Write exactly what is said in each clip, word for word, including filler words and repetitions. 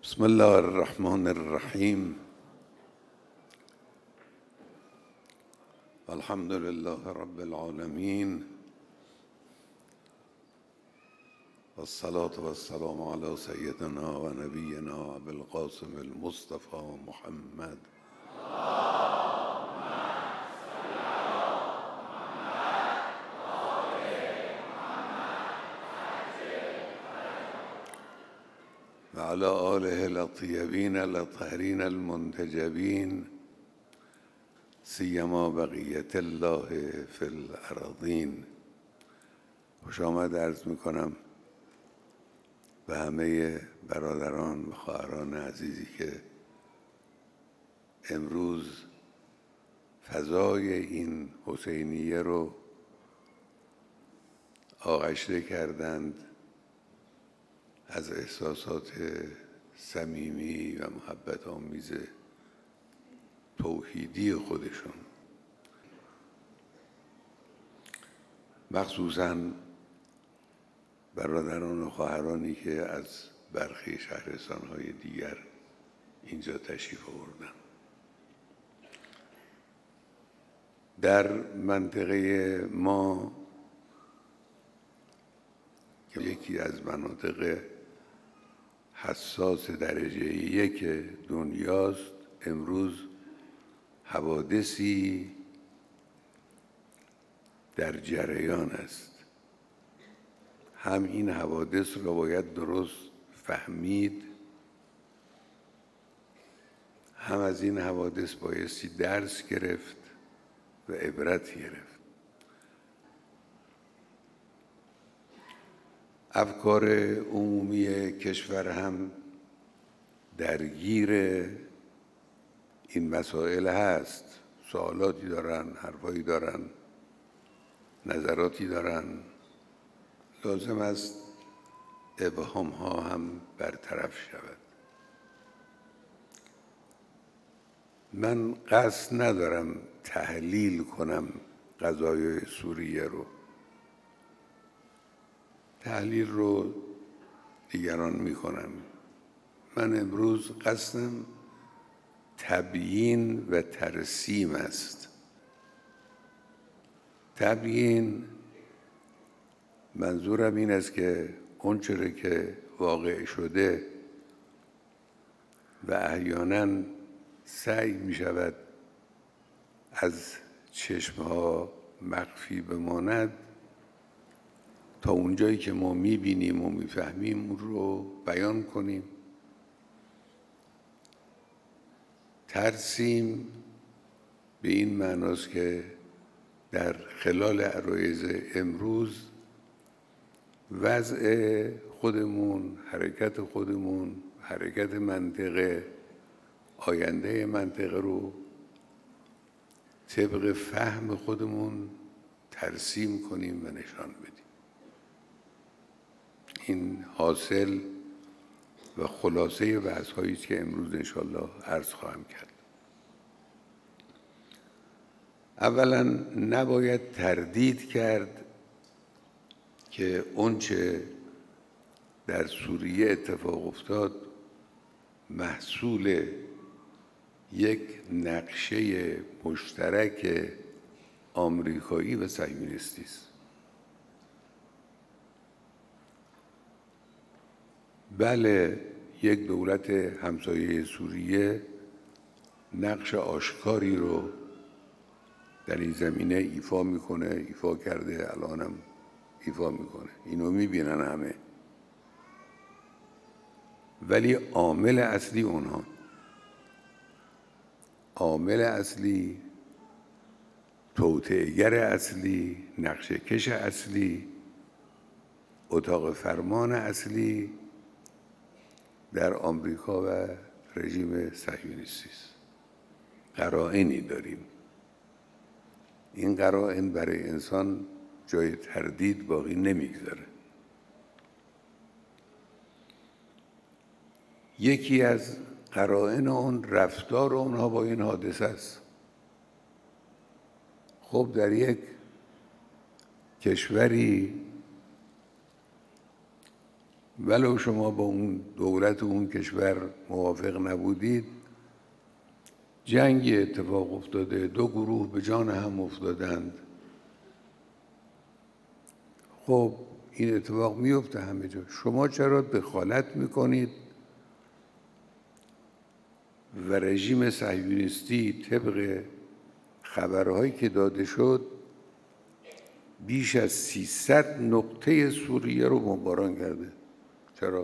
بسم الله الرحمن الرحیم. الحمد لله رب العالمین والصلاة والسلام على سيدنا و نبینا ابی القاسم المصطفى محمد و علی آله الطیبین الطاهرین المنتجبین سیما بقیت الله فی الارضین. خوش آمد عرض میکنم به همه برادران و خواهران عزیزی که امروز فضای این حسینیه رو آغشته کردند از احساسات صمیمی و محبت آمیز توحیدی خودشون، مخصوصاً برادران و خواهرانی که از برخی شهرستان‌های دیگر اینجا تشریف آوردن. در منطقه ما که یکی از مناطق حساس درجه یک دنیاست، امروز حوادثی در جریان است. هم این حوادث را باید درست فهمید، هم از این حوادث بایستی درس گرفت و عبرت گرفت. افکار عمومی کشور هم درگیر این مسائل هست، سوالاتی دارن، حرفایی دارن، نظراتی دارن. لازم است ابهام ها هم برطرف شود. من قصد ندارم تحلیل کنم قضایای سوریه رو، تحلیل رو دیگران میکنم. من امروز قصدم تبیین و ترسیم است. تبیین منظورم این است که اونچه که واقع شده و احیانا سعی می شود از چشمها مخفی بماند، تا اونجایی که ما می بینیم و می فهمیم اون رو بیان کنیم. ترسیم به این معناست که در خلال عرایض امروز وضع خودمون، حرکت خودمون، حرکت منطقه، آینده منطقه رو طبق فهم خودمون ترسیم کنیم و نشان بدیم. این حاصل و خلاصه بحث هایی است که امروز انشاءالله عرض خواهم کرد. اولا نباید تردید کرد که اونچه در سوریه اتفاق افتاد محصول یک نقشه مشترک آمریکایی و صهیونیستی است. بله، یک دولت همسایه سوریه نقش آشکاری رو در این زمینه ایفا میکنه، ایفا کرده، الانم ایفا میکنه، اینو میبینن همه. ولی عامل اصلی اونها، عامل اصلی، توطئه‌گر اصلی، نقشه کش اصلی، اتاق فرمان اصلی در آمریکا و رژیم صهیونیستی است. قرائنی داریم. این قرائن برای انسان جای تردید باقی نمیگذاره. یکی از قرائن اون رفتار اونها با این حادثه است. خب در یک کشوری ولو شما با اون دولت و اون کشور موافق نبودید، جنگ اتفاق افتاده، دو گروه به جان هم افتادند. خب این اتفاق میفته همه جا. شما چرا دخالت میکنید و رژیم صهیونیستی طبق خبرهایی که داده شد بیش از سیصد نقطه سوریه رو بمباران کرده؟ چرا؟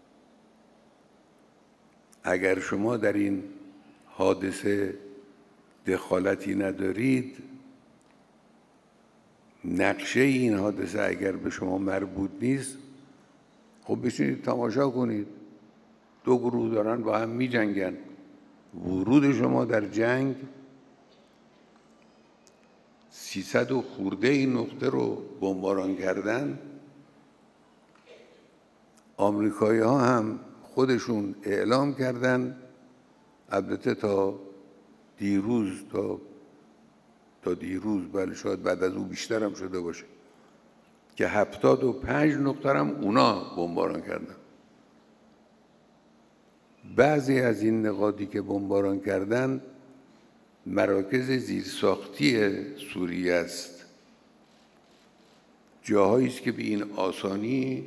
اگر شما در این حادثه دخالتی ندارید، نقشه این حادثه اگر به شما مربوط نیست، خب بشینید تماشا کنید. دو گروه دارن با هم می جنگن. ورود شما در جنگ سیصد و خورده این نقطه رو بمباران کردن. آمریکایی ها هم خودشون اعلام کردن، البته تا دیروز تا تا دیروز بله شاید بعد از او بیشتر هم شده باشه، که هفتاد و پنج نقطه هم اونا بمباران کردن. بعضی از این نقاطی که بمباران کردن مراکز زیرساختی سوریه است، جاهایی است که به این آسانی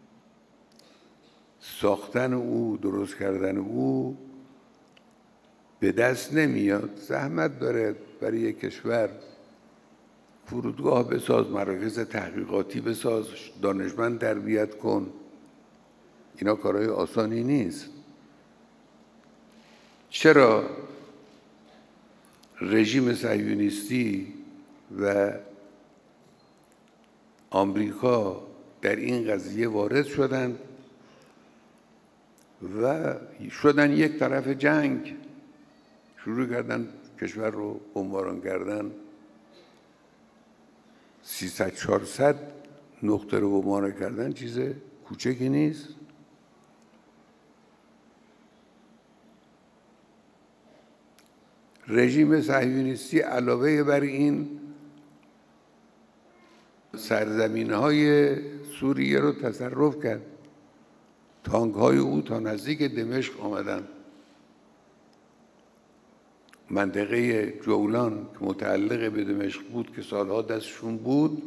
ساختن او، درست کردن او به دست نمیاد. زحمت داره برای یک کشور فرودگاه بساز، مراکز تحقیقاتی بساز، دانشمند تربیت کن. اینا کارهای آسانی نیست. چرا رژیم صهیونیستی و آمریکا در این قضیه وارد شدند و شدن یک طرف جنگ، شروع کردن کشور رو بمباران کردن؟ سیصد چهارصد نقطه رو بمباران کردن چیز کوچکی نیست. رژیم صهیونیستی علاوه بر این سرزمین‌های سوریه رو تصرف کرد. تانک‌های او تا نزدیک دمشق آمدن. منطقه جولان که متعلق به دمشق بود که سالها دستشون بود،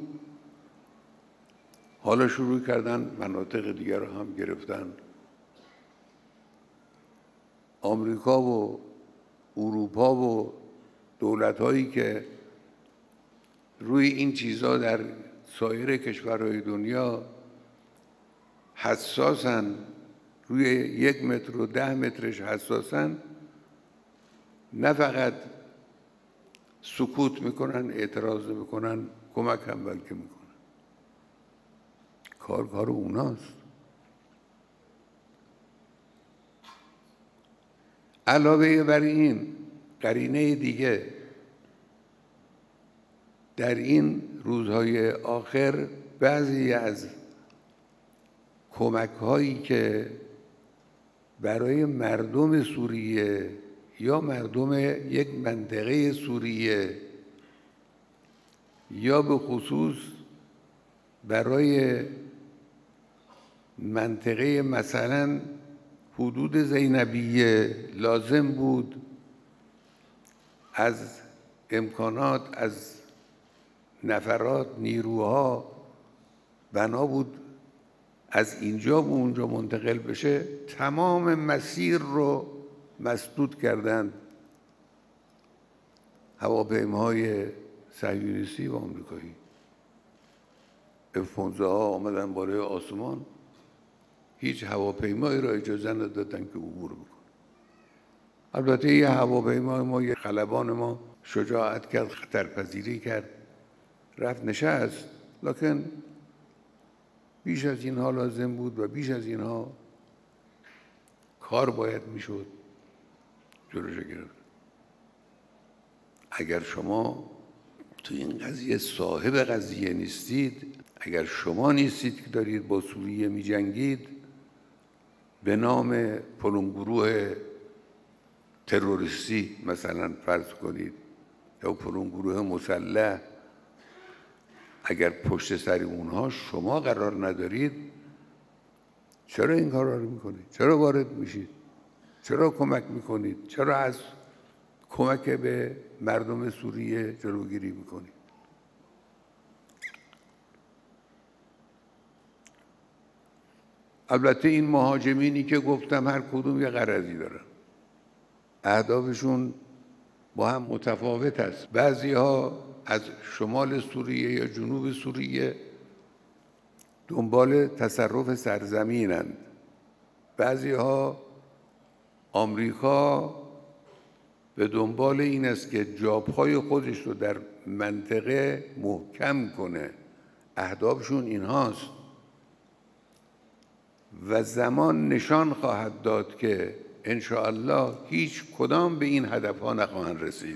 حالا شروع کردن مناطق دیگر رو هم گرفتن. آمریکا و اروپا و دولت‌هایی که روی این چیزا در سایر کشورهای دنیا حساسن، روی یک متر و ده مترش حساسن، نه فقط سکوت میکنن، اعتراض میکنن، کمک هم بلکه میکنن. کار کار اوناست. علاوه بر این قرینه دیگه، در این روزهای آخر بعضی از کمک هایی که برای مردم سوریه یا مردم یک منطقه سوریه یا به خصوص برای منطقه مثلا حدود زینبیه لازم بود، از امکانات، از نفرات، نیروها بنا بود از اینجا به اونجا منتقل بشه، تمام مسیر رو مسدود کردند هواپیماهای صهیونیستی و آمریکایی. اف پانزده ها آمدن بالای آسمان، هیچ هواپیمایی را اجازه ندادن که عبور بکنه. البته یه هواپیمای ما، یه خلبان ما شجاعت کرد، خطرپذیری کرد، رفت نشست، لکن بیش از اینها لازم بود و بیش از اینها کار باید میشد جلوش گرفت. اگر شما تو این قضیه صاحب قضیه نیستید، اگر شما نیستید که دارید با سوریه می جنگید به نام فلانگروه تروریستی مثلا فرض کنید، یا فلانگروه مسلح، اگر پشت سر اونها شما قرار ندارید، چرا این کارا رو میکنید؟ چرا وارد میشید؟ چرا کمک میکنید؟ چرا از کمک به مردم سوریه جلوگیری میکنید؟ البته این مهاجمینی که گفتم هر کدوم یه غرضی دارن، اهدافشون با هم متفاوت است. بعضی ها از شمال سوریه یا جنوب سوریه دنبال تصرف سرزمینند، بعضی ها آمریکا به دنبال این است که جاپای خودش رو در منطقه محکم کنه، اهدافشون اینهاست و زمان نشان خواهد داد که ان شاء الله هیچ کدام به این هدفها نخواهند رسید.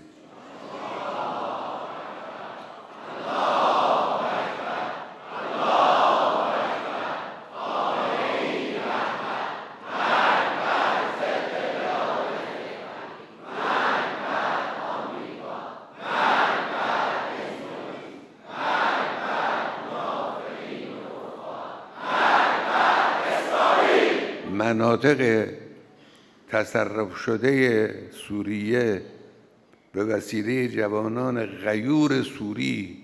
مناطق تصرف شده سوریه به وسیله جوانان غیور سوری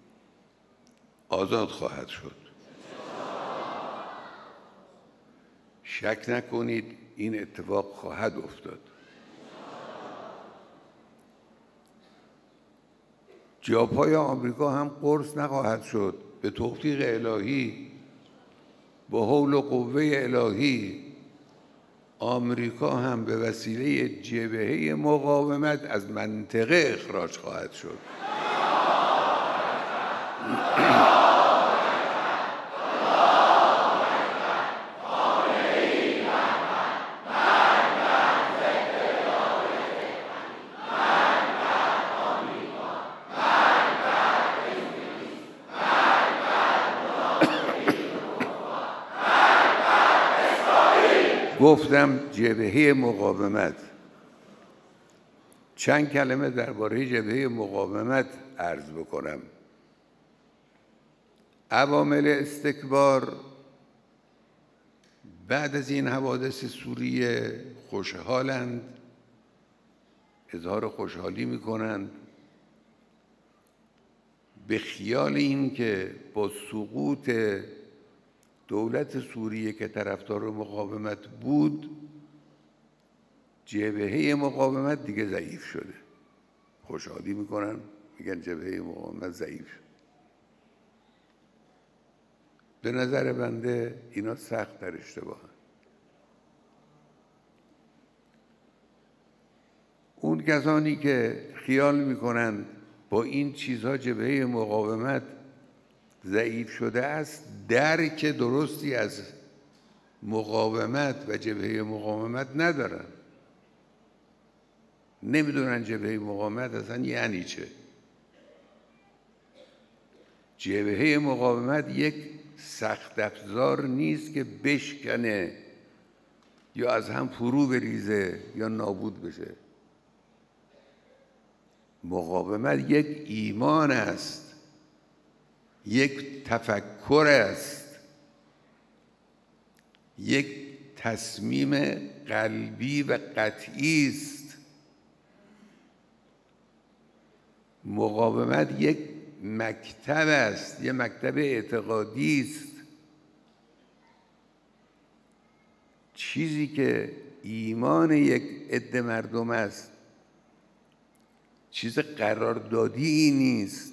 آزاد خواهد شد. شک نکنید این اتفاق خواهد افتاد. جاپای آمریکا هم قرص نخواهد شد. به توفیق الهی، با حول و قوه الهی، آمریکا هم به وسیله جبهه مقاومت از منطقه اخراج خواهد شد. گفتم جبهه مقاومت. چند کلمه درباره جبهه مقاومت عرض بکنم. عوامل استکبار بعد از این حوادث سوریه خوشحالند، اظهار خوشحالی میکنند به خیال این که با سقوط دولت سوریه که طرفدار مقاومت بود، جبهه مقاومت دیگه ضعیف شده. خوشحالی میکنن، میگن جبهه مقاومت ضعیف شد. به نظر بنده اینا سخت در اشتباهن. اون کسانی که خیال میکنند با این چیزها جبهه مقاومت ضعیف شده است، درک درستی از مقاومت و جبهه مقاومت ندارن. نمیدونن جبهه مقاومت اصلا یعنی چه. جبهه مقاومت یک سخت افزار نیست که بشکنه یا از هم فرو بریزه یا نابود بشه. مقاومت یک ایمان است، یک تفکر است، یک تصمیم قلبی و قطعی است. مقاومت یک مکتب است، یک مکتب اعتقادی است. چیزی که ایمان یک عده مردم است، چیز قراردادی نیست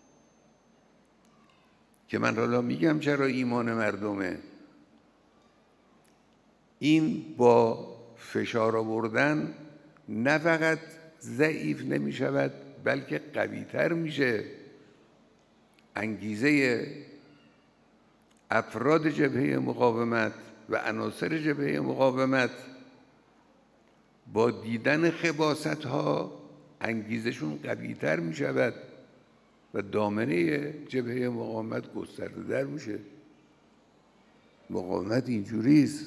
که من حالا میگم چرا ایمان مردمه. این با فشار آوردن نه فقط ضعیف نمی شود بلکه قوی تر میشه. انگیزه افراد جبهه مقاومت و عناصر جبهه مقاومت با دیدن خباست ها انگیزشون قوی تر می شود و دامنه جبهه مقاومت گسترده در میشه. مقاومت اینجوری است.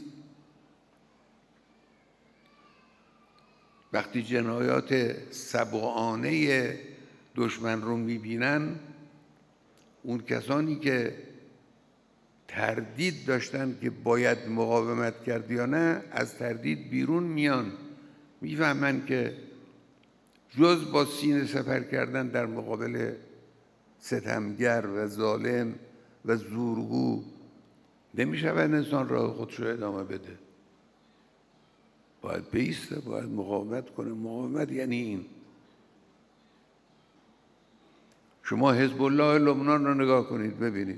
وقتی جنایات سبعانه دشمن رو میبینن، اون کسانی که تردید داشتن که باید مقاومت کرد یا نه، از تردید بیرون میان، میفهمن که جز با سینه سپر کردن در مقابل ستمگر و ظالم و زورگو نمیشود انسان راه خودش رو ادامه بده. باید بایسته، باید مقاومت کنه. مقاومت یعنی این. شما حزب الله لبنان رو نگاه کنید ببینید،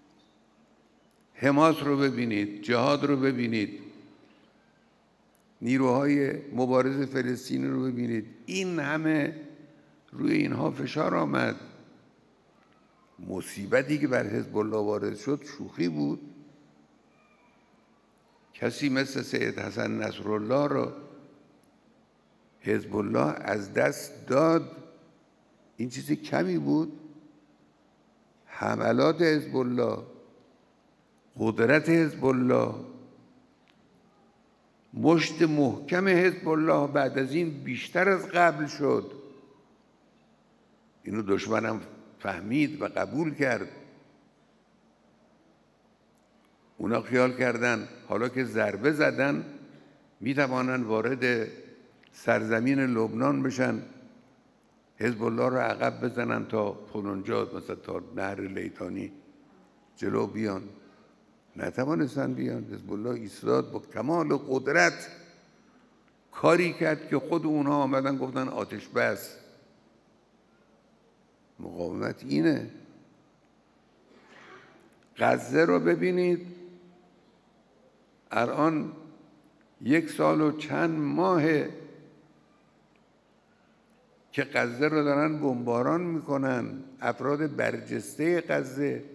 حماس رو ببینید، جهاد رو ببینید، نیروهای مبارز فلسطین رو ببینید. این همه روی اینها فشار آمد. مصیبتی که بر حزب الله وارد شد شوخی بود؟ کسی مثل سید حسن نصرالله را حزب الله از دست داد. این چیز کمی بود؟ حملات حزب الله، قدرت حزب الله، مشت محکم حزب الله بعد از این بیشتر از قبل شد. اینو دشمنم فهمید و قبول کرد. اونا خیال کردن حالا که ضربه زدن میتوانن وارد سرزمین لبنان بشن، حزب الله رو عقب بزنن تا فلانجا، مثلا تا نهر لیتانی جلو بیان. نتوانستن بیان. حزب الله ایستاد با کمال قدرت، کاری کرد که خود اونها آمدن گفتن آتش بس. مقاومت اینه. غزه رو ببینید، الان یک سال و چند ماهه که غزه رو دارن بمباران میکنن. افراد برجسته غزه،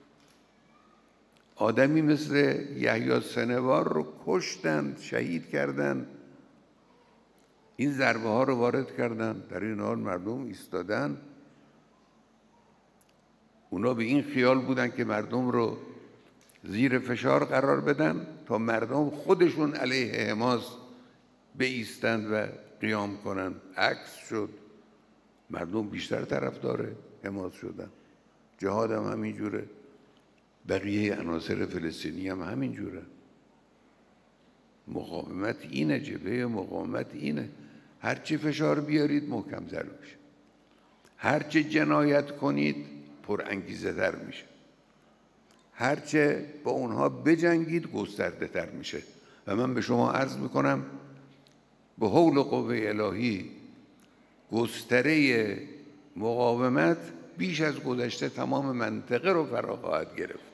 آدمی مثل یحیی سنوار رو کشتن، شهید کردن. این ضربه ها رو وارد کردن، در این حال مردم ایستادن. اونا به این خیال بودن که مردم رو زیر فشار قرار بدن تا مردم خودشون علیه حماس بایستند و قیام کنن. عکس شد. مردم بیشتر طرفدار حماس شدن. جهاد هم همین جوره، بقیه عناصر فلسطینی هم همین جوره. مقاومت اینه، جبهه مقاومت اینه. هرچی فشار بیارید محکم تر میشه، هرچی جنایت کنید پر انگیزه تر میشه، هرچه با اونها بجنگید گسترده تر میشه. و من به شما عرض میکنم به حول قوه الهی گستره مقاومت بیش از گذشته تمام منطقه رو فرا خواهد گرفت.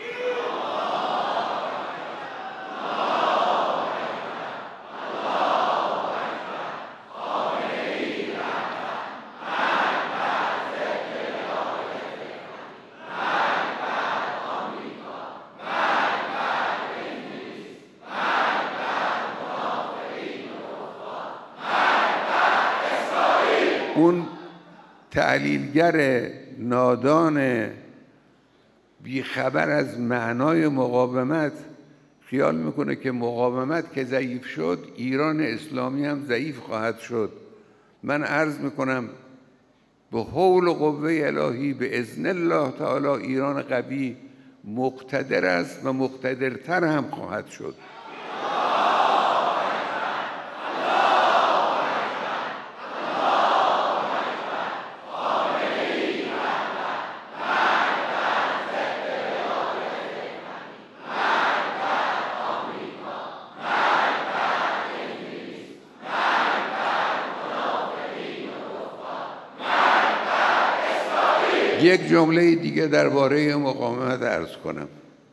اون تعلیلگر نادان بیخبر از معنای مقاومت خیال میکنه که مقاومت که ضعیف شد ایران اسلامی هم ضعیف خواهد شد. من عرض میکنم به حول و قوه الهی به اذن الله تعالی ایران قوی مقتدر است و مقتدرتر هم خواهد شد. یک جمله دیگه درباره مقاومت عرض کنم.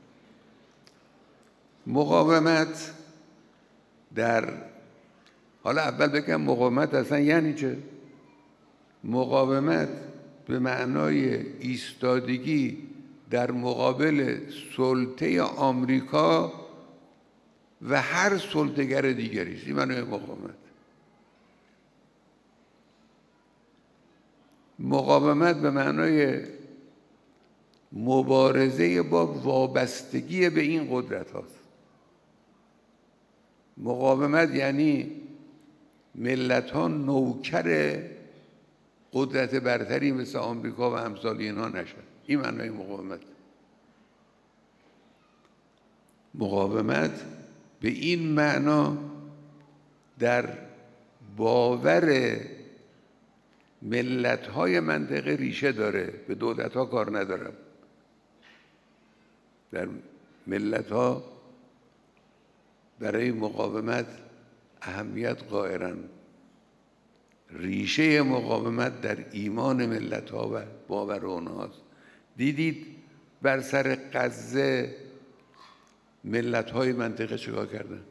مقاومت در حالا اول بگم مقاومت اصلا یعنی چه؟ مقاومت به معنای ایستادگی در مقابل سلطه آمریکا و هر سلطه‌گر دیگری است. این معنای مقاومت. مقاومت به معنای مبارزه با وابستگی به این قدرت هاست. مقاومت یعنی ملت ها نوکر قدرت برتری مثل آمریکا و امثال اینها نشن. این معنای مقاومت. مقاومت به این معنا در باور ملت‌های منطقه ریشه داره، به دولت‌ها کار ندارم. در ملت‌ها برای مقاومت اهمیت قائلن. ریشه مقاومت در ایمان ملت‌ها و باور اونهاست. دیدید بر سر غزه ملت‌های منطقه چیکار کردن؟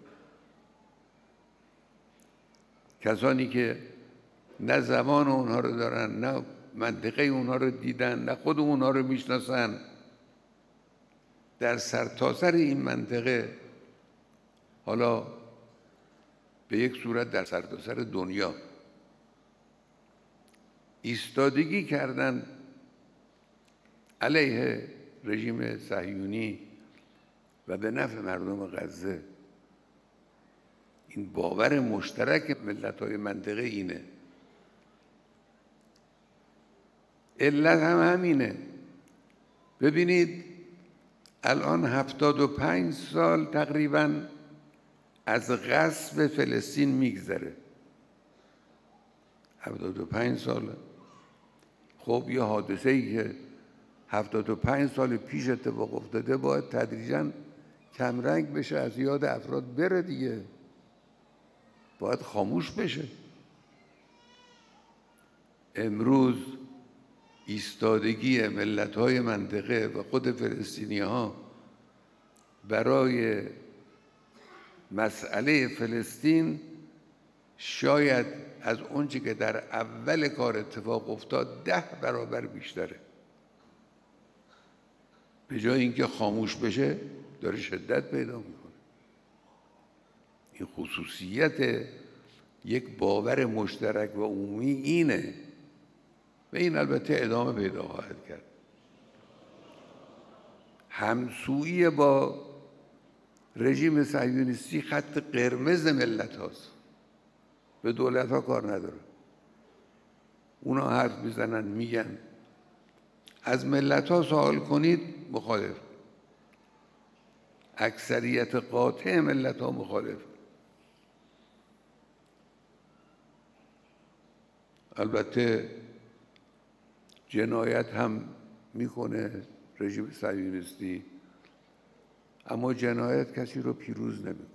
کسانی که نه زبان اونها رو دارن، نه منطقه اونها رو دیدن، نه خود اونها رو میشناسن، در سرتاسر این منطقه، حالا به یک صورت در سرتاسر دنیا ایستادگی کردن علیه رژیم صهیونی و به نفع مردم غزه. این باور مشترک ملت‌های منطقه اینه. علت هم همینه. ببینید الان هفتاد و پنج سال تقریباً از غصب فلسطین میگذره. هفتاد و پنج سال. خب یه حادثه‌ای که هفتاد و پنج سال پیش اتفاق افتاده باید تدریجاً کمرنگ بشه، از یاد افراد بره دیگه، باید خاموش بشه. امروز ایستادگی ملت‌های منطقه و خود فلسطینی‌ها برای مسئله فلسطین شاید از اونچه که در اول کار اتفاق افتاد ده برابر بیشتره. به جای اینکه خاموش بشه داره شدت پیدا میکنه. این خصوصیت یک باور مشترک و عمومی اینه و این البته ادامه پیدا خواهد کرد. همسویی با رژیم صهیونیستی خط قرمز ملت هاست. به دولت ها کار نداره. اونا حرف میزنن میگن. از ملت ها سوال کنید مخالف. اکثریت قاطع ملت ها مخالف. البته جنایت هم میکنه رژیم صهیونیستی، اما جنایت کسی رو پیروز نمیکنه.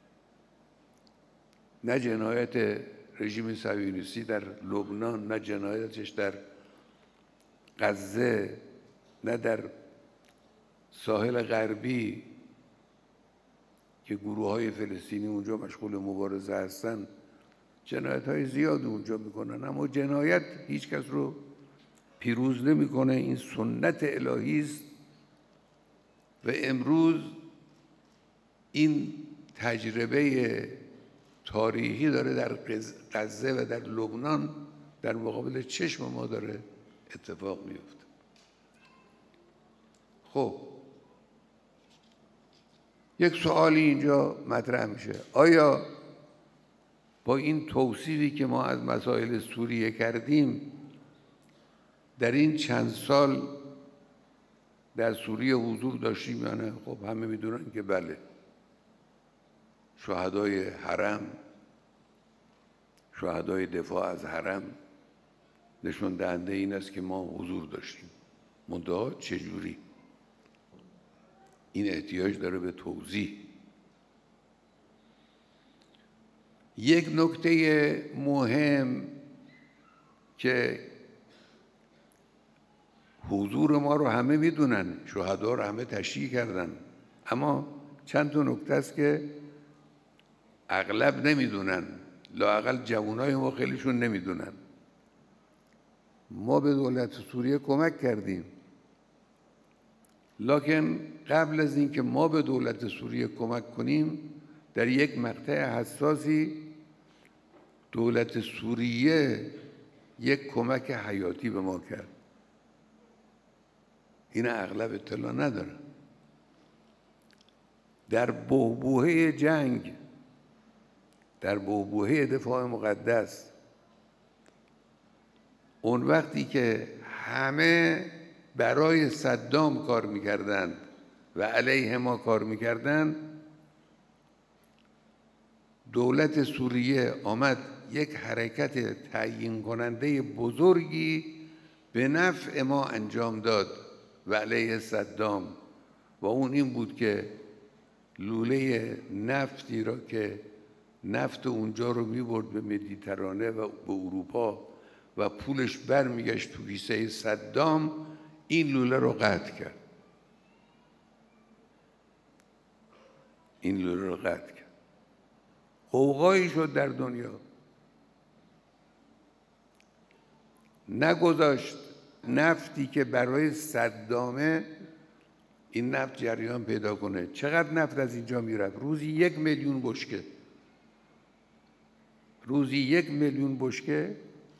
نه جنایت رژیم صهیونیستی در لبنان، نه جنایتش در غزه، نه در ساحل غربی که گروه های فلسطینی اونجا مشغول مبارزه هستن، جنایت های زیاد اونجا میکنن، اما جنایت هیچ کس رو پیروز نمیکنه. این سنت الهی است و امروز این تجربه تاریخی داره در غزه و در لبنان در مقابل چشم ما داره اتفاق میفته. خب یک سوالی اینجا مطرح میشه، آیا با این توصیفی که ما از مسائل سوریه کردیم در این چند سال در سوریه حضور داشتیم یا نه؟ خب همه میدونن که بله. شهدای حرم، شهدای دفاع از حرم نشون دهنده این است که ما حضور داشتیم. منتها چجوری؟ این احتیاج داره به توضیح. یک نکته مهم که حضور ما رو همه میدونن، شهدا رو همه تشریح کردن، اما چند تا نکته است که اغلب نمیدونن، لااقل جوانای ما خیلیشون نمیدونن. ما به دولت سوریه کمک کردیم، لکن قبل از اینکه ما به دولت سوریه کمک کنیم در یک مقطع حساسی دولت سوریه یک کمک حیاتی به ما کرد. این اغلب اطلاع ندارن. در بحبوحه جنگ، در بحبوحه دفاع مقدس، اون وقتی که همه برای صدام کار میکردند و علیه ما کار میکردن، دولت سوریه آمد یک حرکت تعیین کننده بزرگی به نفع ما انجام داد و علیه صدام، و اون این بود که لوله نفتی را که نفت اونجا رو میبرد به مدیترانه و به اروپا و پولش برمیگشت تو کیسه صدام، این لوله رو قطع کرد. این لوله رو قطع کرد. قوقایی شد در دنیا. نگذاشت نفتی که برای صدامه این نفت جریان پیدا کنه. چقدر نفت از اینجا میرفت؟ روزی یک میلیون بشکه. روزی یک میلیون بشکه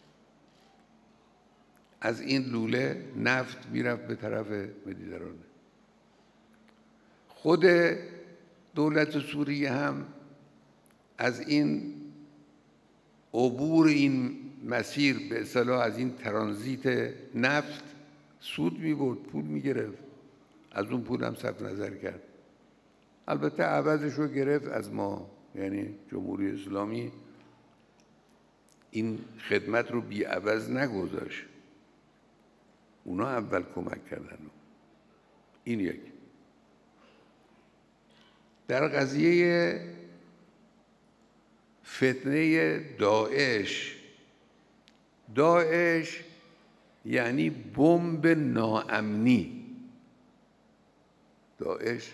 از این لوله نفت میرفت به طرف مدیترانه. خود دولت سوریه هم از این عبور این مسیر به اصطلاح از این ترانزیت نفت سود می‌برد، پول می‌گرفت، از اون پول هم صرف نظر کرد. البته عوضش رو گرفت از ما، یعنی جمهوری اسلامی این خدمت رو بی عوض نگذاشت. اونا اول کمک کردن. این یک. در قضیه فتنه داعش، داعش یعنی بمب ناامنی. داعش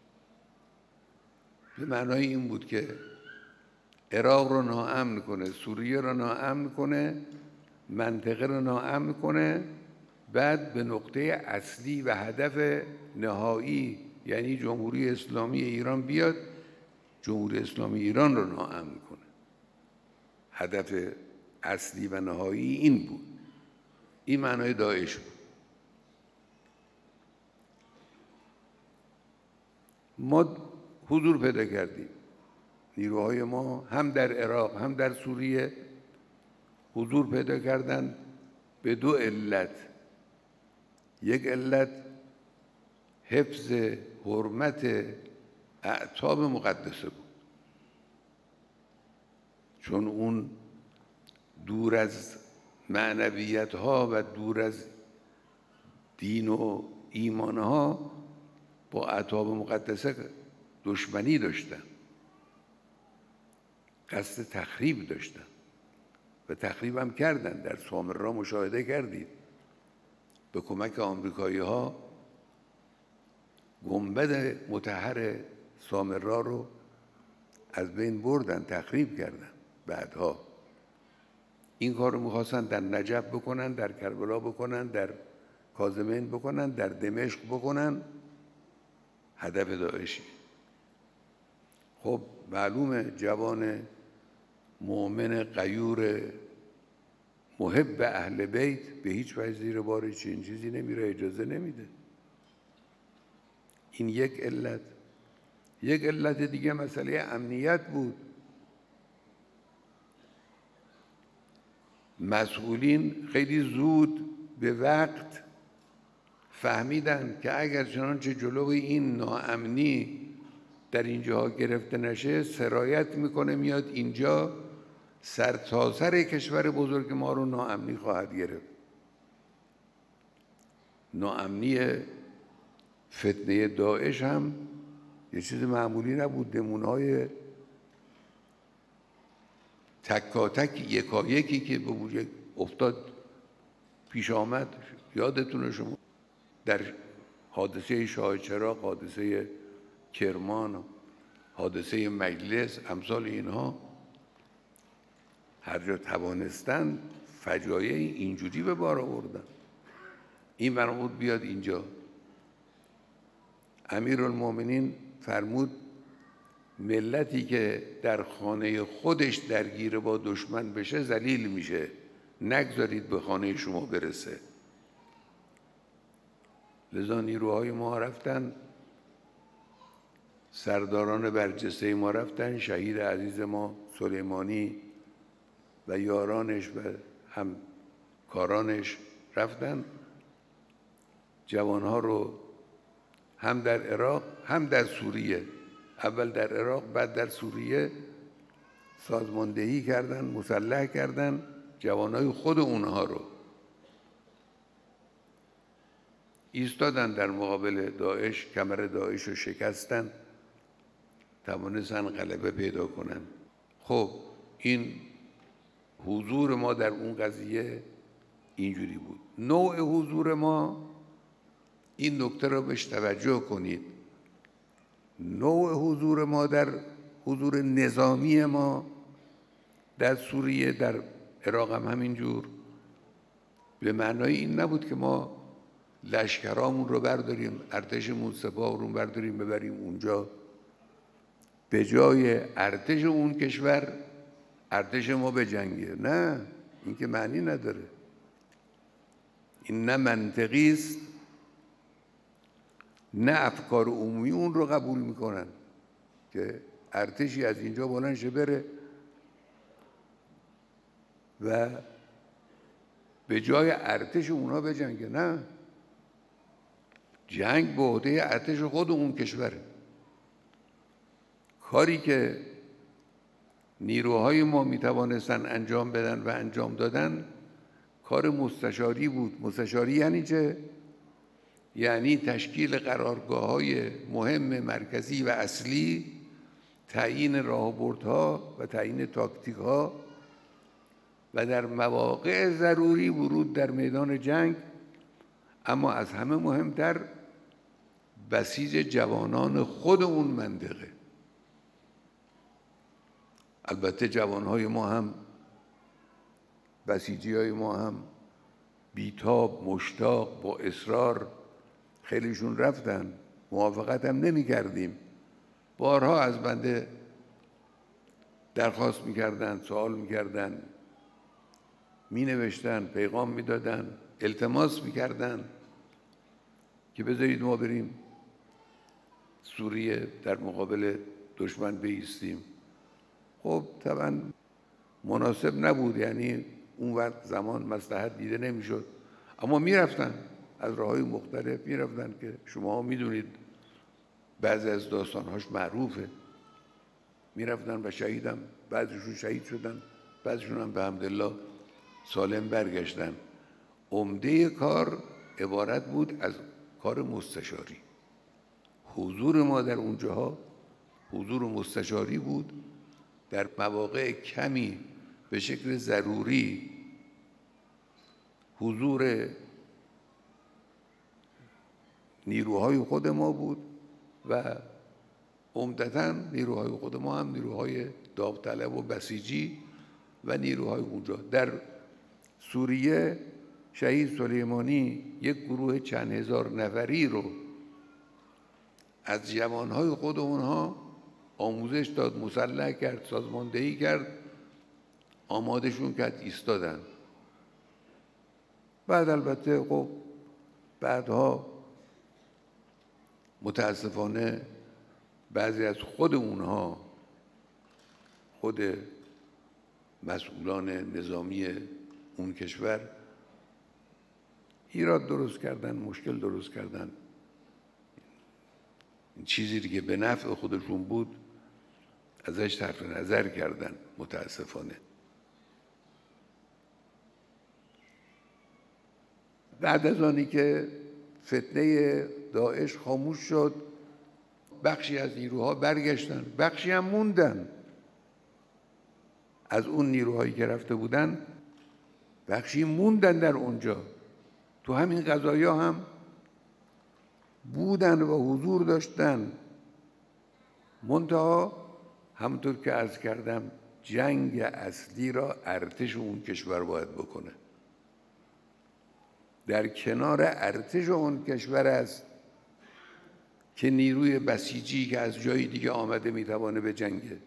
به معنای این بود که عراق رو ناامن کنه، سوریه رو ناامن کنه، منطقه رو ناامن کنه، بعد به نقطه اصلی و هدف نهایی یعنی جمهوری اسلامی ایران بیاد، جمهوری اسلامی ایران رو ناامن کنه. هدف اصلی و نهایی این بود. این معنای داعش بود. ما حضور پیدا کردیم، نیروهای ما هم در عراق هم در سوریه حضور پیدا کردن به دو علت. یک علت حفظ حرمت اعتاب مقدسه بود، چون اون دور از معنویت ها و دور از دین و ایمان ها با اعتاب مقدسه دشمنی داشتن، قصد تخریب داشتن و تخریب هم کردن. در سامرا مشاهده کردید، به کمک آمریکایی ها گنبد مطهر سامرا رو از بین بردن، تخریب کردن. بعدها این کار رو میخواستن در نجف بکنن، در کربلا بکنن، در کاظمین بکنن، در دمشق بکنن. هدف داعشی. خب معلومه جوان مؤمن غیور محب اهل بیت به هیچ وجه زیر بار چنین چیزی نمیره، اجازه نمیده. این یک علت. یک علت دیگه مسئله امنیت بود. مسئولین خیلی زود به وقت فهمیدن که اگر چنانچه جلوی این ناامنی در اینجا گرفته نشه، سرایت میکنه میاد اینجا، سرتاسر کشور بزرگ ما رو ناامنی خواهد گرفت. ناامنی فتنه داعش هم یه چیز معمولی نبود. نمونه‌های تکاتک یکایکی که به وجود افتاد پیش آمد، یادتونه شما در حادثه شاه چراغ، حادثه کرمان، حادثه مجلس، امثال اینها، هر جا توانستن فجایع اینجوری به بار آوردن. این فرمود بیاد اینجا. امیرالمومنین فرمود ملتی که در خانه خودش درگیر با دشمن بشه ذلیل میشه، نگذارید به خانه شما برسه. لذا نیروهای ما رفتن، سرداران برجسته ما رفتن، شهید عزیز ما سلیمانی و یارانش و همکارانش رفتن، جوانها رو هم در عراق هم در سوریه. اول در عراق بعد در سوریه سازماندهی کردن، مسلح کردن جوانای خود اونها رو، ایستادن در مقابل داعش، کمر داعش رو شکستن، توانستن غلبه پیدا کنن. خب این حضور ما در اون قضیه اینجوری بود. نوع حضور ما، این نکته رو بهش توجه کنید، نوع حضور ما در حضور نظامی ما در سوریه، در عراق هم همینجور، به معنای این نبود که ما لشکرامون رو برداریم، ارتشمون، سپاه رو برداریم ببریم اونجا، به جای ارتش اون کشور ارتش ما بجنگه. نه، این که معنی نداره. این نه منطقی است، نه افکار عمومی اون رو قبول میکنن که ارتشی از اینجا بلند شه بره و به جای ارتش اونها بجنگه. نه، جنگ به عهده ارتش خود اون کشوره. کاری که نیروهای ما میتوانستن انجام بدن و انجام دادن کار مستشاری بود. مستشاری یعنی چه؟ یعنی تشکیل قرارگاه‌های مهم مرکزی و اصلی، تعیین راهبردها و تعیین تاکتیک‌ها و در مواقع ضروری ورود در میدان جنگ، اما از همه مهمتر بسیج جوانان خود اون منطقه. البته جوانهای ما هم، بسیجی‌های ما هم بیتاب، مشتاق، با اصرار خیلیشون رفتن، موافقت هم نمی کردیم. بارها از بنده درخواست میکردن، سوال میکردن، می نوشتن، پیغام میدادن، التماس میکردن که بذارید ما بریم سوریه در مقابل دشمن بایستیم. خب طبعا مناسب نبود، یعنی اون وقت زمان مصلحت دیده نمیشد، اما میرفتن از راههای مختلف میرفتن که شما میدونید بعضی از داستانهاش معروفه. میرفتن و شهیدم، بعضیشون شهید شدن، بعضیشون هم به حمدالله سالم برگشتن. عمده کار عبارت بود از کار مستشاری. حضور ما در اونجاها حضور مستشاری بود. در مواقع کمی به شکل ضروری حضور نیروهای خود ما بود و عمدتاً نیروهای خود ما هم نیروهای داوطلب و بسیجی و نیروهای اونجا. در سوریه شهید سلیمانی یک گروه چند هزار نفری رو از جوانهای خود اونها آموزش داد، مسلح کرد، سازماندهی کرد، آمادشون کرد، ایستادن. بعد البته خب بعدها متاسفانه بعضی از خود اونها، خود مسئولان نظامی اون کشور ایراد درست کردن، مشکل درست کردن. این چیزی که به نفع خودشون بود ازش صرف نظر کردن متاسفانه. بعد از آنی که فتنه داعش خاموش شد، بخشی از نیروها برگشتن، بخشی هم موندن. از اون نیروهایی که رفته بودن بخشی موندن در اونجا، تو همین قضایا هم بودن و حضور داشتن. منتها همونطور که عرض کردم جنگ اصلی را ارتش اون کشور باید بکنه. در کنار ارتش اون کشور است که نیروی بسیجی که از جای دیگه آمده میتوانه به جنگه.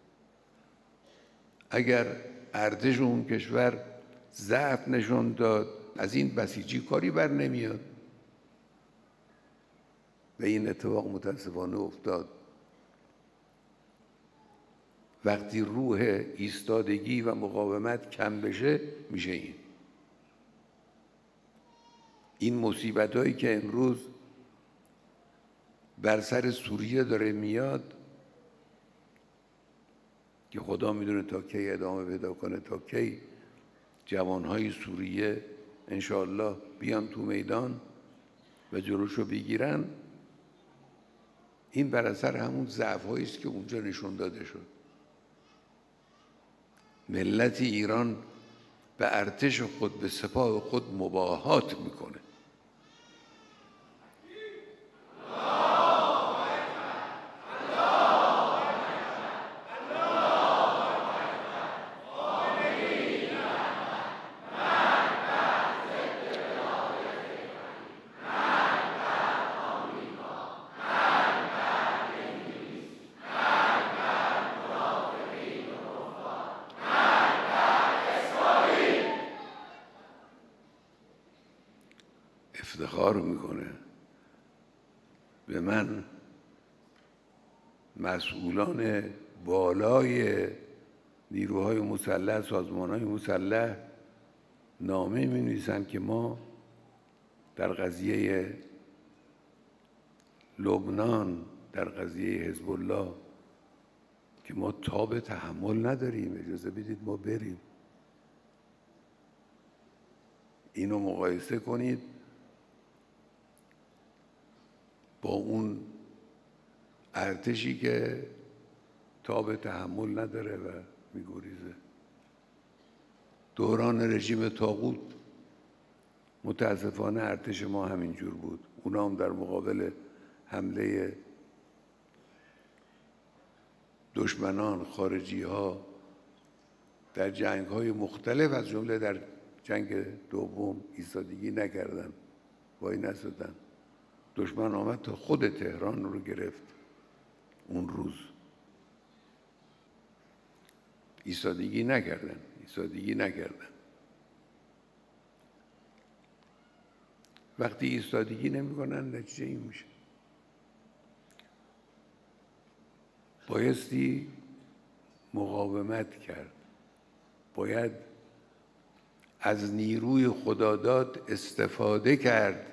اگر ارتش اون کشور ضعف نشون داد، از این بسیجی کاری بر نمیاد و این اتفاق متاسفانه افتاد. وقتی روح ایستادگی و مقاومت کم بشه میشه این این مصیبت‌هایی که امروز بر سر سوریه داره میاد که خدا میدونه تا کی ادامه پیدا کنه، تا کی جوانهای سوریه انشاءالله بیان تو میدان و جلوشو بگیرن. این بر اثر همون ضعف‌هایی است که اونجا نشون داده شد. ملت ایران به ارتش خود، به سپاه خود مباهات میکنه. افتخار میکنه به من مسئولان بالای نیروهای مسلح، سازمانهای مسلح نامه می نویسن که ما در قضیه لبنان، در قضیه حزب الله که ما تاب تحمل نداریم، اجازه بدید ما بریم. اینو مقایسه کنید با اون ارتشی که تاب تحمل نداره و میگریزه. دوران رژیم طاغوت متاسفانه ارتش ما همینجور بود. اونا هم در مقابل حمله دشمنان خارجی ها در جنگ های مختلف از جمله در جنگ دوم ایستادگی نکردن، وای نستادن. دشمن آمد تا خود تهران رو گرفت. اون روز ایستادگی نکردن ایستادگی نکردن وقتی ایستادگی نمی‌کنن نتیجه این میشه. بایستی مقاومت کرد، باید از نیروی خداداد استفاده کرد.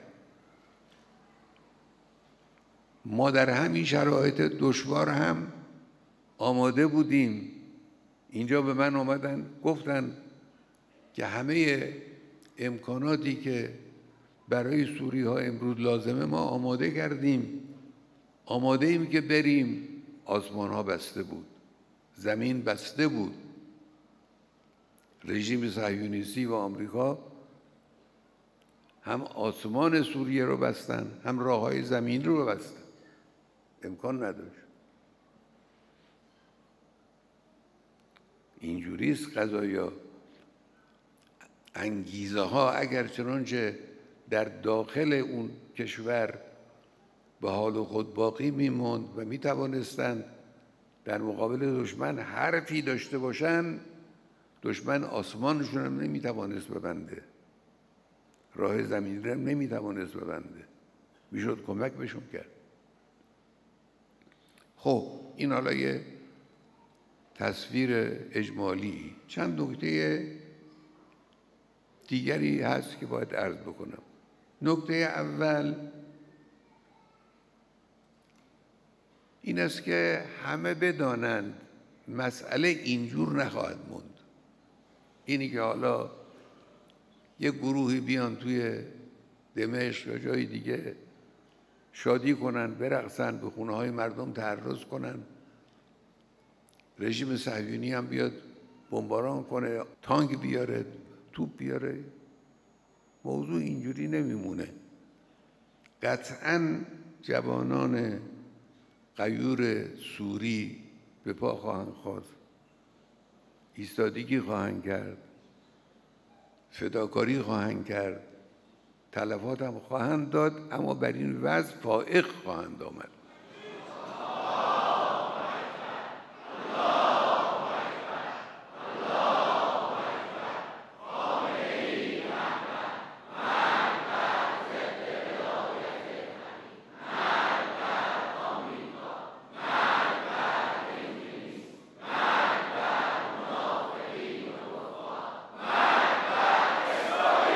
ما در همین شرایط دشوار هم آماده بودیم. اینجا به من آمدن گفتن که همه امکاناتی که برای سوری ها امروز لازمه ما آماده کردیم، آماده ایم که بریم. آسمان ها بسته بود، زمین بسته بود. رژیم صهیونیستی و آمریکا هم آسمان سوریه رو بستن، هم راه های زمین رو بستن. امکان نداشت. اینجوریست قضایا. انگیزه ها اگر چنانچه در داخل اون کشور به حال خود باقی میموند و میتوانستند در مقابل دشمن حرفی داشته باشن، دشمن آسمانشون هم نمیتوانست ببنده، راه زمینی هم نمیتوانست ببنده، میشد کمک بهشون کرد. خب این حالا یه تصویر اجمالی. چند نکته دیگری هست که باید عرض بکنم. نکته اول این است که همه بدانند مسئله اینجور نخواهد موند. اینی که حالا یه گروهی بیان توی دمشق یا جای دیگه شادی کنن، برقصن، به خونه های مردم تعرض کنن، رژیم صهیونی هم بیاد بمباران کنه، تانک بیاره، توپ بیاره، موضوع اینجوری نمیمونه. قطعاً جوانان غیور سوری به پا خواهند خواست، ایستادگی خواهند کرد، فداکاری خواهند کرد، تلفات هم خواهند داد، اما بر این وضع فائق خواهند آمد.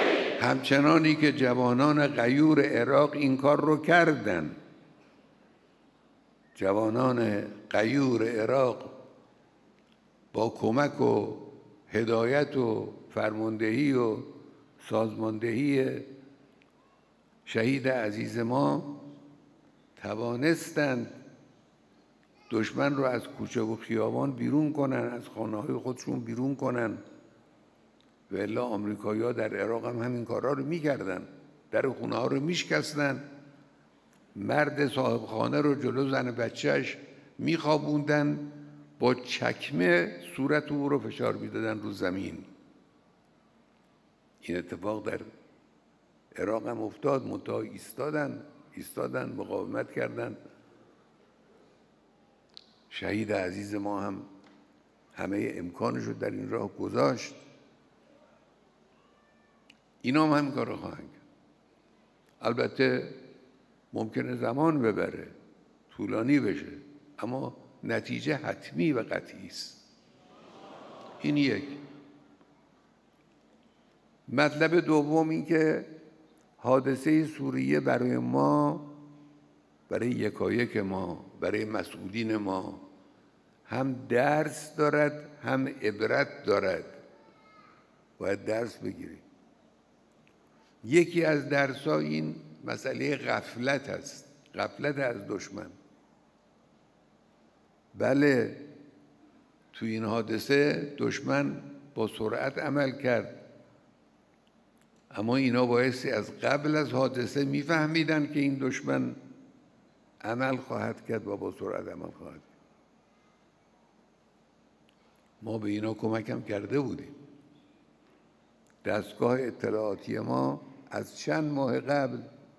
همچنانی که جوانان غیور عراق این کار رو کردن. جوانان غیور عراق با کمک و هدایت و فرماندهی و سازماندهی شهید عزیز ما توانستند دشمن رو از کوچه و خیابان بیرون کنن، از خانه‌های خودشون بیرون کنن. و الا آمریکایی‌ها در عراق هم همین کارا رو می‌کردن، در خونه‌ها رو میشکستن، مرد صاحب خانه رو جلو زن بچهش میخوابوندن، با چکمه صورت او رو فشار میدادن رو زمین. این اتفاق در عراق هم افتاد. منتها ایستادن ایستادن مقاومت کردن. شهید عزیز ما هم همه امکانش رو در این راه گذاشت. اینا هم همین کار رو خواهند کرد. البته ممکنه زمان ببره، طولانی بشه، اما نتیجه حتمی و قطعی است. این یک. مطلب دوم این که حادثه سوریه برای ما، برای یکایک ما، برای مسئولین ما هم درس دارد هم عبرت دارد. باید درس بگیریم. یکی از درس‌ها این مسئله غفلت است، غفلت از دشمن. بله، تو این حادثه دشمن با سرعت عمل کرد، اما اینا بایستی از قبل از حادثه میفهمیدن که این دشمن عمل خواهد کرد و با سرعت عمل خواهد کرد. ما به اینا کمک هم کرده بودیم. دستگاه اطلاعاتی ما از چند ماه قبل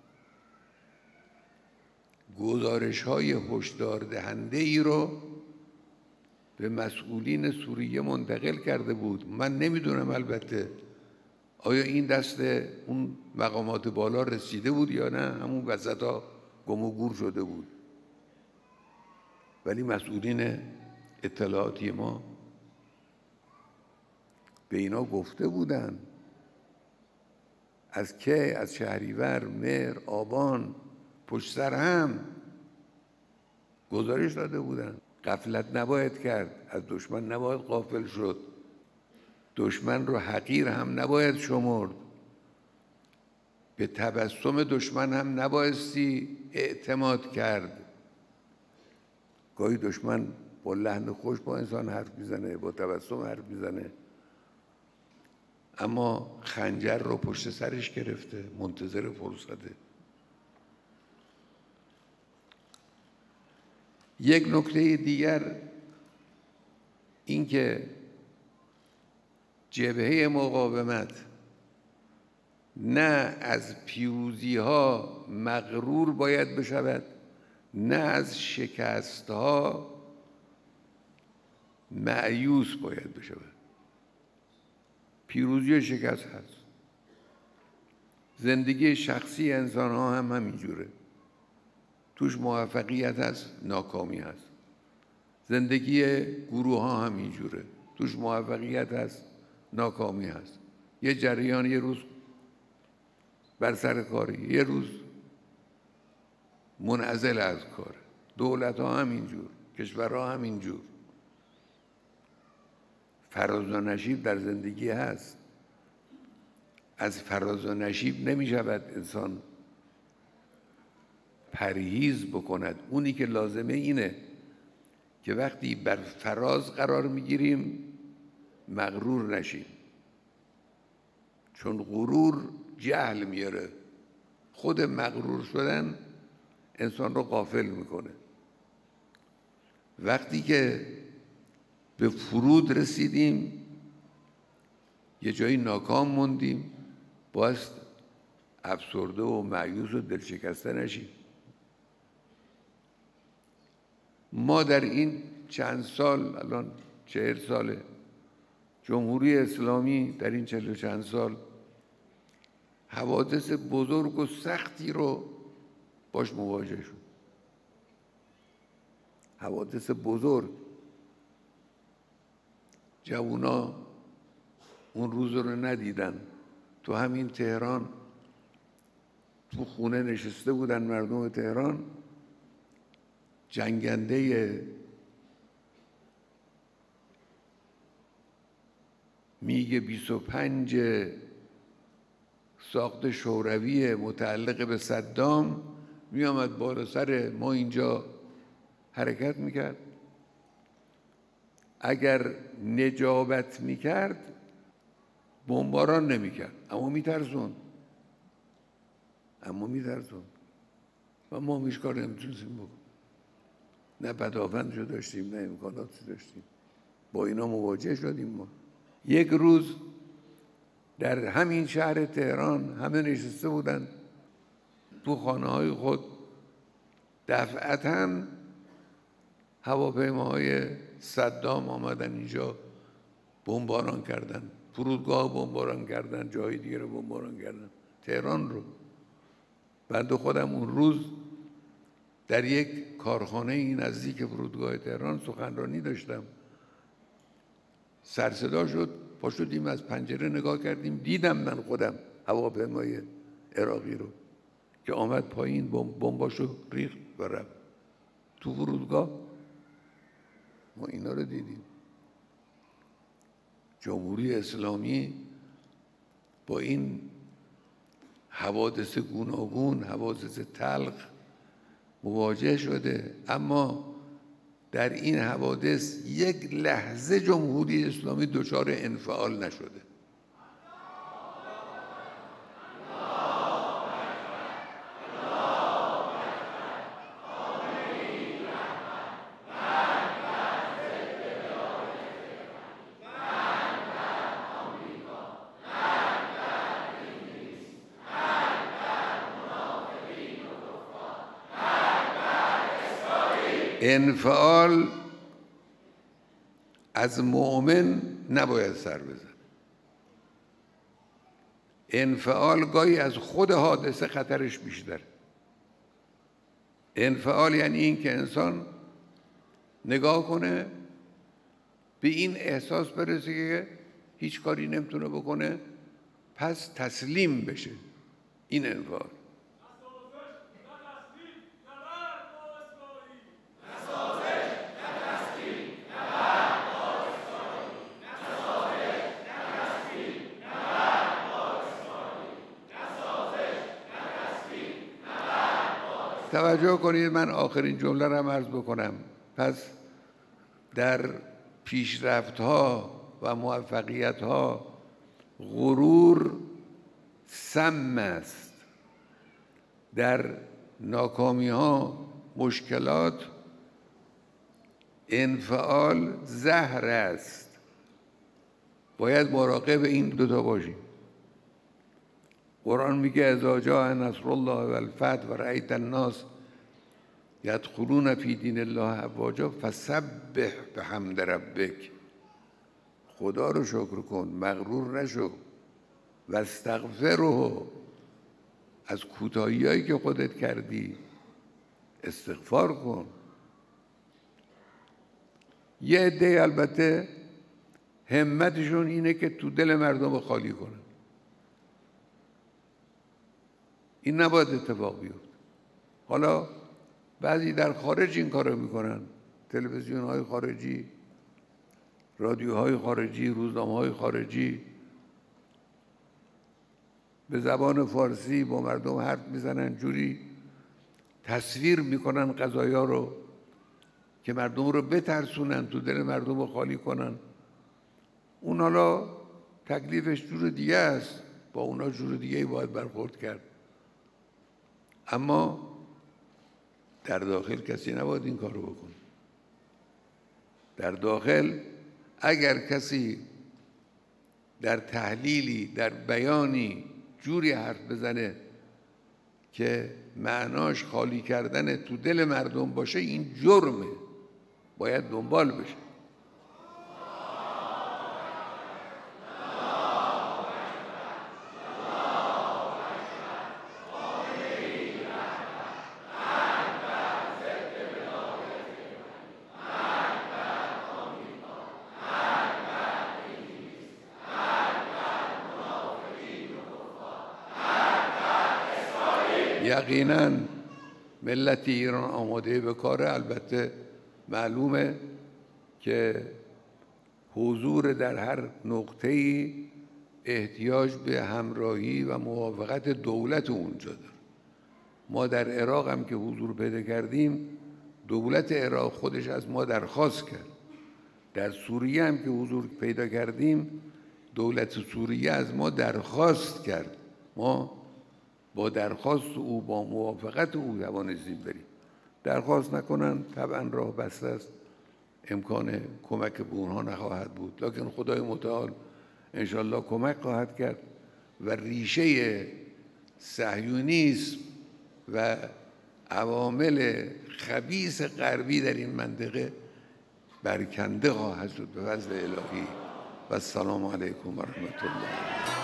گزارش‌های هشدار دهنده ای رو به مسئولین سوریه منتقل کرده بود. من نمیدونم البته آیا این دست اون مقامات بالا رسیده بود یا نه، همون وسطا گم و گور شده بود. ولی مسئولین اطلاعاتی ما به اینا گفته بودن. از کی؟ از شهریور، مهر، آبان، پشت سر هم گزارش داده بودن. غفلت نباید کرد، از دشمن نباید غافل شد، دشمن رو حقیر هم نباید شمرد، به تبسم دشمن هم نبایستی اعتماد کرد. گاهی دشمن با لحن خوش با انسان حرف میزنه، با تبسم حرف میزنه، اما خنجر رو پشت سرش گرفته، منتظر فرصته. یک نکته دیگر این که جبهه مقاومت نه از پیروزی ها مغرور باید بشود، نه از شکست ها مایوس باید بشود. پیروزی و شکست هست. زندگی شخصی انسان ها هم همینجوره. توش موفقیت هست، ناکامی هست. زندگی گروه ها هم اینجوره. توش موفقیت هست، ناکامی هست. یه جریان یه روز بر سر کاری، یه روز منعزل از کار. دولت ها هم اینجور، کشورها هم اینجور. فراز و نشیب در زندگی هست. از فراز و نشیب نمی شود انسان پرهیز بکند. اونی که لازمه اینه که وقتی بر فراز قرار میگیریم مغرور نشیم، چون غرور جهل میاره. خود مغرور شدن انسان رو غافل میکنه. وقتی که به فرود رسیدیم، یه جایی ناکام موندیم، باید افسرده و مایوس و دلشکسته نشیم. ما در این چند سال، الان چهل ساله، جمهوری اسلامی در این چهل و چند سال حوادث بزرگ و سختی رو باش مواجه شد. حوادث بزرگ. جوونا اون روز رو ندیدن. تو همین تهران تو خونه نشسته بودن مردم تهران، جنگنده میگ بیست و پنج ساخت شوروی متعلق به صدام می آمد بالا سر ما اینجا حرکت میکرد. اگر نجابت میکرد بمباران نمیکرد، اما میترسون اما میترسون و ما هیچ کار نمیتونستیم بکنیم. نه پدافندشو داشتیم، نه امکاناتی داشتیم. با اینا مواجه شدیم. ما یک روز در همین شهر تهران همه نشسته بودن تو خانه های خود، دفعتاً هواپیماهای صدام آمدن اینجا، بمباران کردن، فرودگاه بمباران کردن، جای دیگه رو بمباران کردن، تهران رو. بنده خودم اون روز در یک کارخانه نزدیک فرودگاه تهران سخنرانی داشتم. سر صدا شد، پا شدیم از پنجره نگاه کردیم، دیدم من خودم هواپیمای عراقی رو که آمد پایین، بمباشو ریخت و رفت تو فرودگاه. ما اینا رو دیدیم. جمهوری اسلامی با این حوادث گوناگون، حوادث تلخ مواجه شده، اما در این حوادث یک لحظه جمهوری اسلامی دچار انفعال نشده. انفعال از مؤمن نباید سر بزن. انفعال گاهی از خود حادثه خطرش بیشتر. انفعال یعنی این که انسان نگاه کنه به این احساس برسه که هیچ کاری نمیتونه بکنه، پس تسلیم بشه. این انفعال. توجه کنید، من آخرین جمله را عرض بکنم. پس در پیشرفت‌ها و موفقیت‌ها غرور سم است، در ناکامی‌ها مشکلات انفعال زهر است. باید مراقب این دوتا باشیم. قرآن میگه اذا جاء نصر الله و الفتح و رأیت الناس یدخلون فی دین الله افواجا فسبح بحمد ربک. خدا رو شکر کن، مغرور نشو. و استغفره، از کوتاهیایی که خودت کردی استغفار کن. یه عده البته همتشون اینه که تو دل مردم خالی کنن. این نباید اتفاق بیفته. حالا بعضی در خارج این کارو میکنن، تلویزیون های خارجی، رادیوهای خارجی، روزنامه های خارجی به زبان فارسی با مردم حرف میزنن، جوری تصویر میکنن قضایا رو که مردم رو بترسونن، تو دل مردم رو خالی کنن. اون حالا تکلیفش جور دیگه است، با اونا جور دیگه باید برخورد کرد. اما در داخل کسی نباید این کارو بکنه. در داخل اگر کسی در تحلیلی، در بیانی جوری حرف بزنه که معناش خالی کردن تو دل مردم باشه، این جرمه، باید دنبال بشه. یقیناً ملت ایران آماده به کاره. البته معلومه که حضور در هر نقطه‌ای احتیاج به همراهی و موافقت دولت اونجا داره. ما در عراق هم که حضور پیدا کردیم، دولت عراق خودش از ما درخواست کرد. در سوریه هم که حضور پیدا کردیم، دولت سوریه از ما درخواست کرد. ما با درخواست او، با موافقت او توانستیم بریم. درخواست نکنن طبعا راه بسته است، امکان کمک به اونها نخواهد بود، لکن خدای متعال انشالله کمک خواهد کرد و ریشه صهیونیسم و عوامل خبیث غربی در این منطقه برکنده خواهد شد به فضل الهی. و السلام علیکم و رحمت الله.